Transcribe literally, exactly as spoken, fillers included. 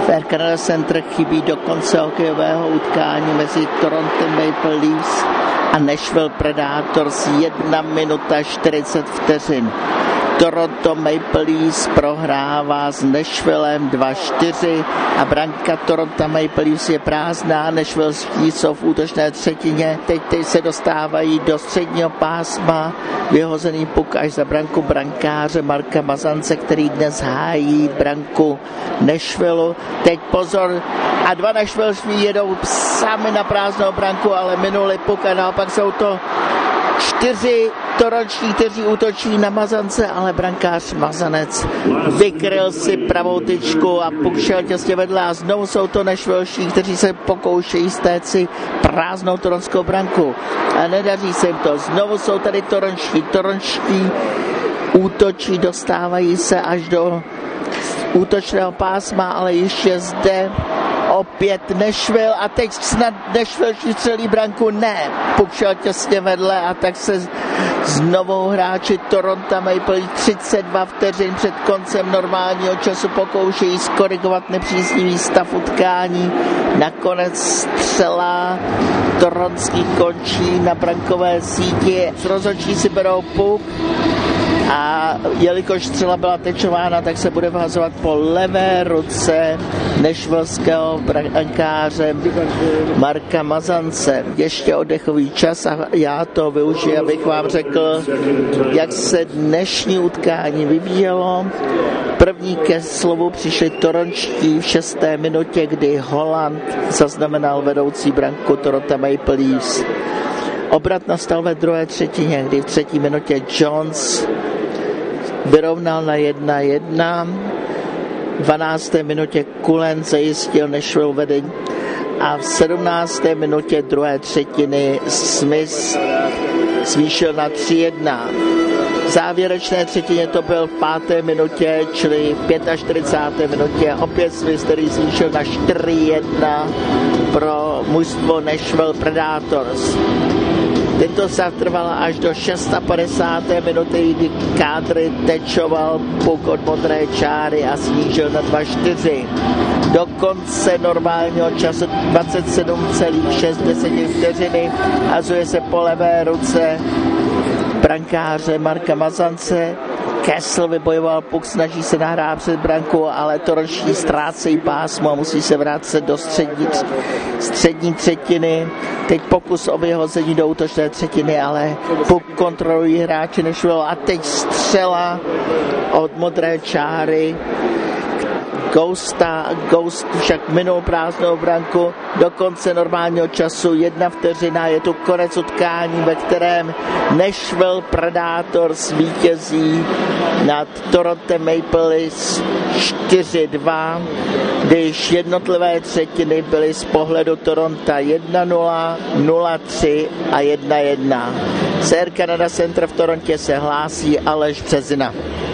Air Canada Center chybí do konce hokejového utkání mezi Toronto Maple Leafs a Nashville Predators jedna minuta čtyřicet vteřin. Toronto Maple Leafs prohrává s Nashvillem dva čtyři a branka Toronto Maple Leafs je prázdná. Nashville jsou v útočné třetině. Teď, teď se dostávají do středního pásma. Vyhozený puk až za branku brankáře Marka Mazance, který dnes hájí branku Nashville. Teď pozor, a dva Nashville jedou sami na prázdnou branku, ale minuli puk a naopak jsou to čtyři torončtí, kteří útočí na Mazance, ale brankář Mazanec vykryl si pravou tyčku a puk šel těsně vedle a znovu jsou to Nashvillští, kteří se pokoušejí stát si prázdnou toronskou branku a nedaří se jim to. Znovu jsou tady torončtí, torončtí útočí, dostávají se až do útočného pásma, ale ještě zde opět Nashville a teď snad Nashville střelí branku, ne, puk šel těsně vedle a tak se znovu hráči Toronto Maple třicet dva vteřin před koncem normálního času pokoušejí skorigovat nepříznivý stav utkání. Nakonec střela toronský končí na brankové síti, rozhodčí si berou puk a jelikož střela byla tečována, tak se bude vhazovat po levé ruce nešvilského brankáře Marka Mazance. Ještě oddechový čas a já to využiju, abych vám řekl, jak se dnešní utkání vyvíjelo. První ke slovu přišli torončtí v šesté minutě, kdy Holland zaznamenal vedoucí branku Toronto Maple Leafs. Obrat nastal ve druhé třetině, kdy v třetí minutě Jones vyrovnal na jedna jedna. V dvanácté minutě Cullen zajistil Nashville vedení a v sedmnácté minutě druhé třetiny Smith zvýšil na tři jedna. V závěrečné třetině to byl v páté minutě, čili v čtyřicáté páté minutě opět Smith, který zvýšil na čtyři jedna pro mužstvo Nashville Predators. Tento stav trval až do padesáté šesté minuty, kdy Kádry tečoval puk od modré čáry a snížil na dva čtyři. Do konce normálního času dvacet sedm celá šest vteřiny hazuje se po levé ruce brankáře Marka Mazance. Kessel vybojoval puk, snaží se nahrát před branku, ale torončtí ztrácejí pásmo a musí se vrátit do střední, střední třetiny. Teď pokus o vyhození do útočné třetiny, ale puk kontrolují hráči Nashville a teď střela od modré čáry. Ghosta, Ghost však minul prázdnou branku do konce normálního času. Jedna vteřina, je tu konec utkání, ve kterém Nashville Predators vítězí nad Toronto Maple Leafs čtyři dva, když jednotlivé třetiny byly z pohledu Toronto jedna nula, nula tři a jedna jedna. Z Air Canada Center v Torontě se hlásí Aleš Březina.